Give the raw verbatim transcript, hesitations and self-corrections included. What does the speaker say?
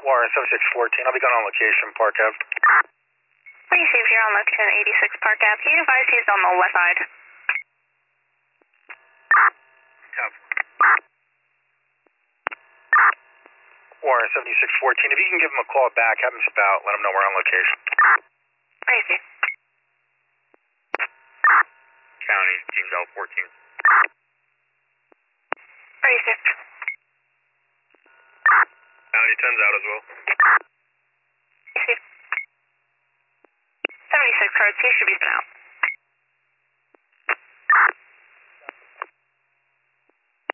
Warren, seventy-six fourteen. I'll be going on location, Park Ave. Please see if you're on location eighty-six Park Ave. Can you advise he's on the left side? Copy. Warren, seventy-six fourteen. If you can give him a call back, have him spout, let him know we're on location. Please see. County, Team L fourteen. Please see. County ten's out as well. Please see. seventy-six cards, he should be out.